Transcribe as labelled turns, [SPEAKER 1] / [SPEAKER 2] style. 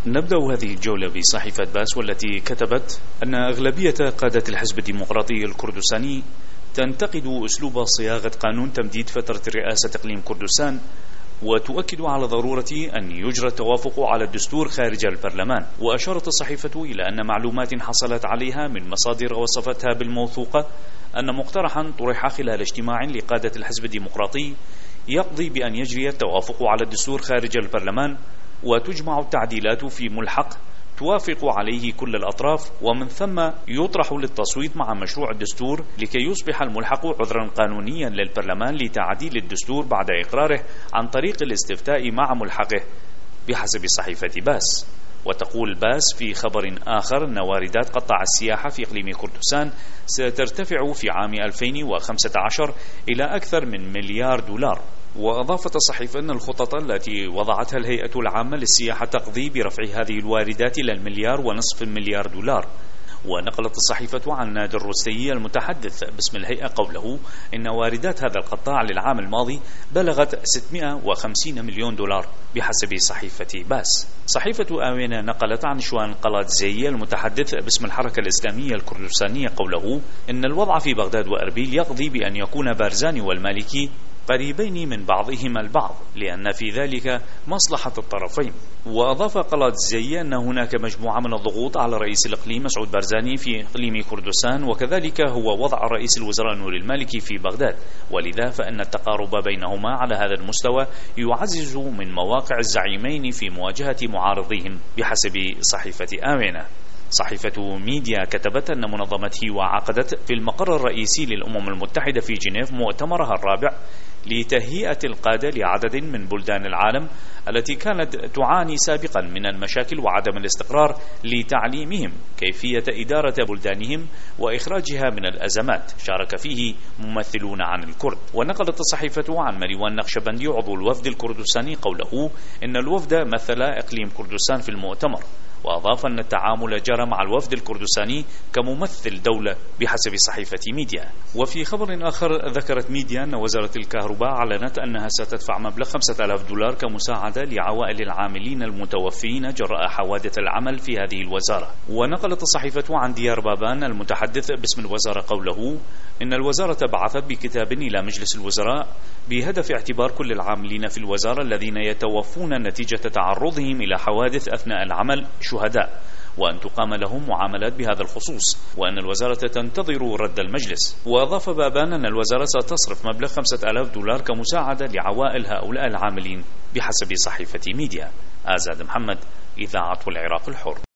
[SPEAKER 1] نبدأ هذه الجولة بصحيفة باس، والتي كتبت أن أغلبية قادة الحزب الديمقراطي الكردستاني تنتقد أسلوب صياغة قانون تمديد فترة رئاسة إقليم كردستان، وتؤكد على ضرورة أن يجرى التوافق على الدستور خارج البرلمان. وأشارت الصحيفة إلى أن معلومات حصلت عليها من مصادر وصفتها بالموثوقة أن مقترحا طرح خلال اجتماع لقادة الحزب الديمقراطي يقضي بأن يجري التوافق على الدستور خارج البرلمان، وتجمع التعديلات في ملحق توافق عليه كل الأطراف، ومن ثم يطرح للتصويت مع مشروع الدستور لكي يصبح الملحق عذرا قانونيا للبرلمان لتعديل الدستور بعد إقراره عن طريق الاستفتاء مع ملحقه بحسب صحيفة باس. وتقول باس في خبر آخر أن واردات قطاع السياحة في إقليم كردستان سترتفع في عام 2015 إلى أكثر من $1 مليار. وأضافت الصحيفة أن الخطط التي وضعتها الهيئة العامة للسياحة تقضي برفع هذه الواردات إلى $1.5 مليار. ونقلت الصحيفة عن نادر الرستي المتحدث باسم الهيئة قوله إن واردات هذا القطاع للعام الماضي بلغت $650 مليون بحسب صحيفة باس. صحيفة آوينا نقلت عن شوان قلاتزي المتحدث باسم الحركة الإسلامية الكردستانية قوله إن الوضع في بغداد وأربيل يقضي بأن يكون بارزاني والمالكي قريبين من بعضهما البعض، لأن في ذلك مصلحة الطرفين. وأضاف قلاتزي أن هناك مجموعة من الضغوط على رئيس الإقليم مسعود بارزاني في إقليم كردستان، وكذلك هو وضع رئيس الوزراء نور المالكي في بغداد، ولذا فإن التقارب بينهما على هذا المستوى يعزز من مواقع الزعيمين في مواجهة معارضيهم بحسب صحيفة آوينا. صحيفة ميديا كتبت أن منظمة هيوا عقدت في المقر الرئيسي للأمم المتحدة في جنيف مؤتمرها الرابع لتهيئة القادة لعدد من بلدان العالم التي كانت تعاني سابقا من المشاكل وعدم الاستقرار لتعليمهم كيفية إدارة بلدانهم وإخراجها من الأزمات، شارك فيه ممثلون عن الكرد. ونقلت الصحيفة عن مروان نقشبندي عضو الوفد الكردستاني قوله إن الوفد مثل إقليم كردستان في المؤتمر، وأضاف أن التعامل جرى مع الوفد الكردستاني كممثل دولة بحسب صحيفة ميديا. وفي خبر آخر ذكرت ميديا أن وزارة الكهرباء أعلنت أنها ستدفع مبلغ $5000 كمساعدة لعوائل العاملين المتوفين جراء حوادث العمل في هذه الوزارة. ونقلت الصحيفة عن ديار بابان المتحدث باسم الوزارة قوله إن الوزارة بعثت بكتاب إلى مجلس الوزراء بهدف اعتبار كل العاملين في الوزارة الذين يتوفون نتيجة تعرضهم إلى حوادث أثناء العمل شهداء، وأن تقام لهم معاملات بهذا الخصوص، وأن الوزارة تنتظر رد المجلس. وأضاف بابان أن الوزارة ستصرف مبلغ $5000 كمساعدة لعوائل هؤلاء العاملين بحسب صحيفة ميديا. آزاد محمد، إذاعة العراق الحر.